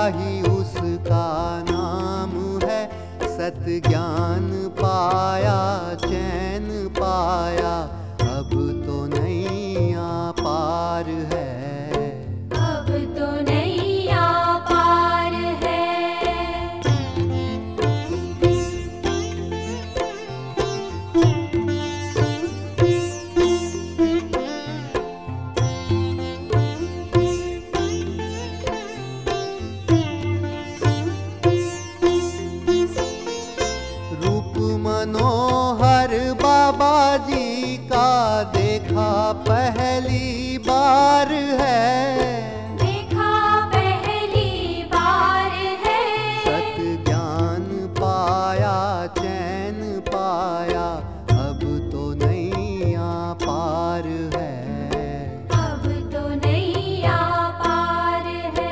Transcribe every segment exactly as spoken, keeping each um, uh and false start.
ही उसका नाम है। सत ज्ञान पाया, चैन पाया, अब तो नैया पार है। अब तो नैया पार है। रूप मनोहर बाबा जी का देखा पहली बार है। देखा पहली बार है। सत ज्ञान पाया, चैन पाया, अब तो नैया पार है। अब तो नैया पार है।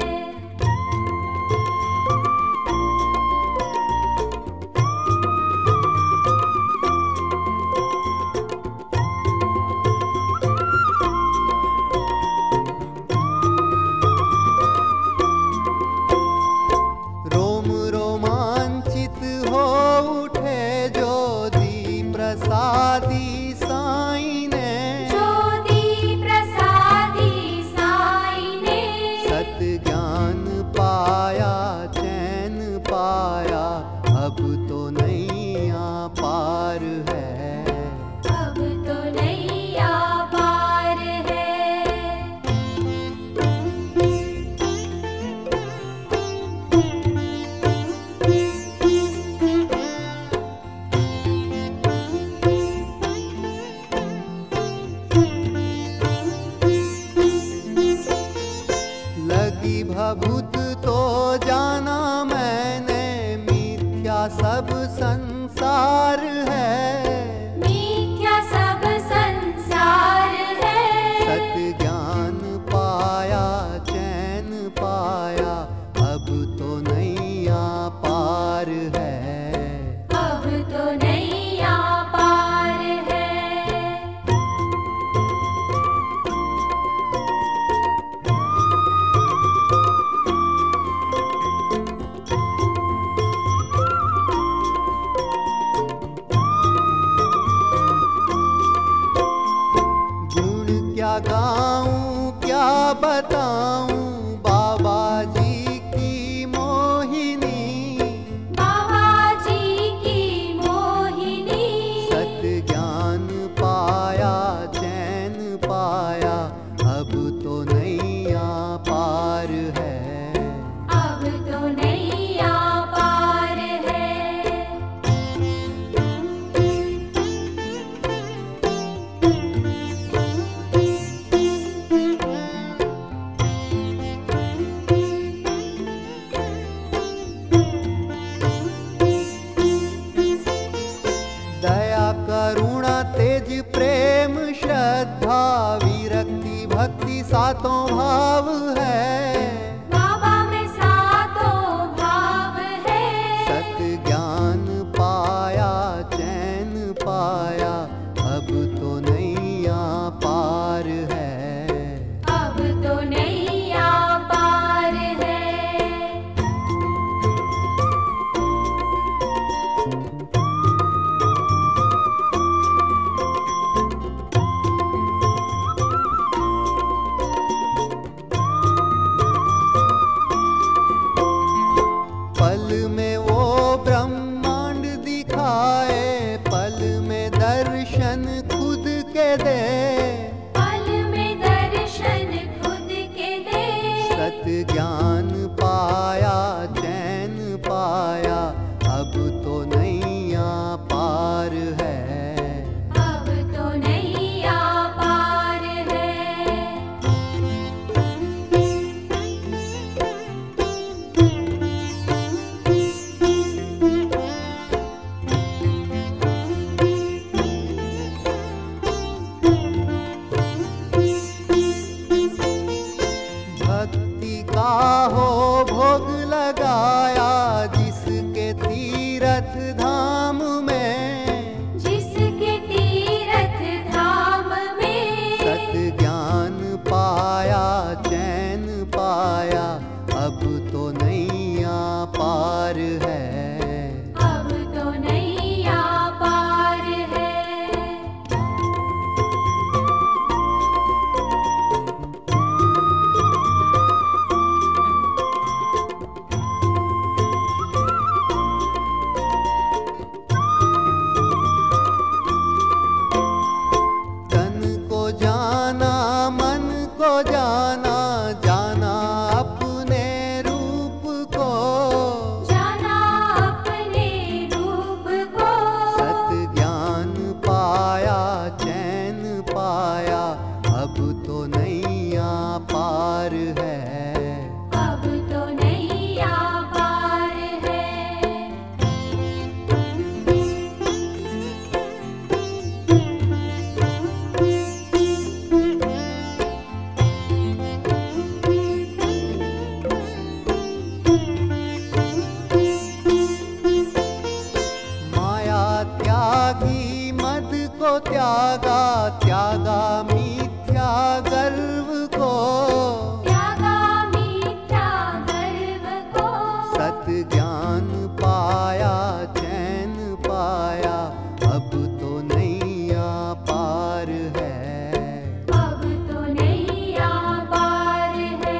रोम रोमांचित हो उठे जो दी प्रसादी साईं ने। ज्योति प्रसादी साईं ने। सत ज्ञान पाया, चैन पाया, अब तो नैया पार है। अब तो नैया पार है। लगी भभूत तो जाना मैंने, मिथ्या सब संसार है। मिथ्या सब संसार है। सत ज्ञान पाया, चैन पाया, अब तो नैया पार है। अब तो नैया पार है। गुण क्या गाऊं, क्या बताऊं, बाबा जी की मोहिनी। बाबा जी की मोहिनी। सत ज्ञान पाया, चैन पाया, अब तो नैया पार है। अब तो नैया पार है। दया करुणा तेज प्रेम श्रद्धा विरक्ति भक्ति सातों भाव है। बाबा में सातों भाव है। सत ज्ञान पाया, चैन पाया, अब तो नैया पार है। अब तो नैया पार है। पल में वो ब्रह्मांड दिखाए, पल में दर्शन खुद के दे। पल में दर्शन खुद के दे। सत ज्ञान पाया, चैन पाया, अब तो नैया पार है। अब तो नैया पार है। भक्ति का हो भोग लगाया, जिसके तीरथ धाम में। जिसके तीरथ धाम में। सत ज्ञान पाया, चैन पाया, अब तो नैया पार है। अब तो नैया पार है। तन को जाना मन को जाना, जाना अपने रूप को, जाना अपने रूप को, सत ज्ञान पाया चैन पाया, अब तो नैया पार है। अब तो नैया पार है। माया त्यागी मद को त्यागा, त्यागा मिथ्या गर्व को, त्यागा मीठा गर्व को, सत ज्ञान पाया चैन पाया, अब तो नैया पार है। अब तो नैया पार है।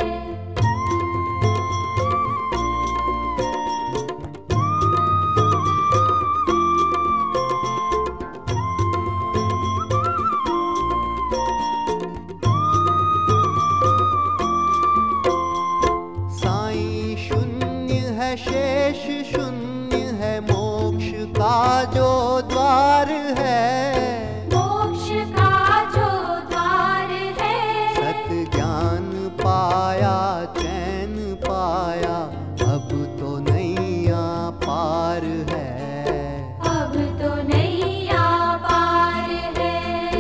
साईं शून्य है शेष शून्य है, मोक्ष का जो द्वार है, मोक्ष का जो द्वार है, सत ज्ञान पाया चैन पाया, अब तो नैया पार है। अब तो नैया पार है।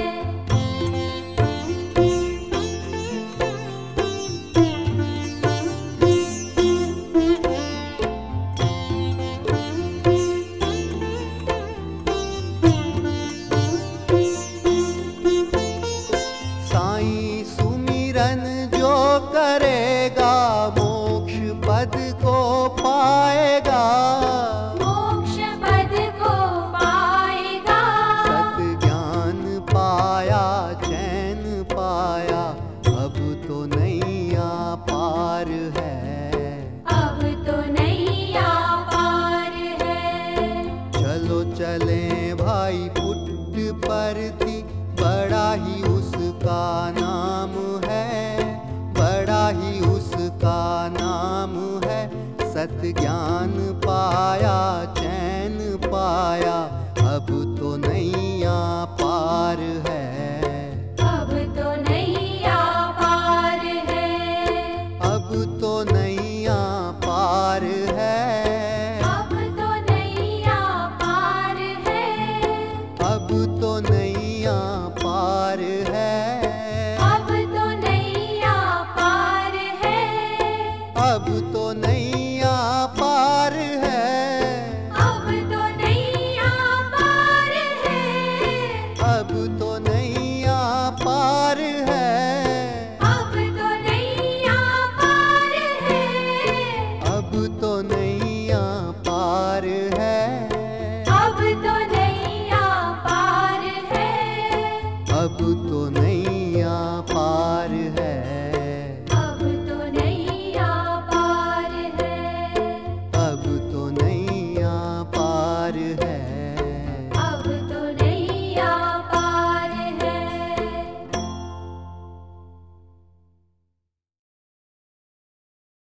साईं सुमिरन जो करेगा, मोक्ष पद को पाएगा, मोक्ष पद को पाएगा। सत ज्ञान पाया चैन पाया, अब तो नैया पार है। अब तो नैया पार है। चलो चले भाई पुट परती, बड़ा ही उसका नाम है, बड़ा ही उसका नाम है, सत ज्ञान पाया चैन पाया, अब तो नैया पार है। अब तो नैया पार है। अब तो नैया पार है। अब तो नैया पार है। अब तो नैया पार है। अब तो नैया पार है। अब तो नैया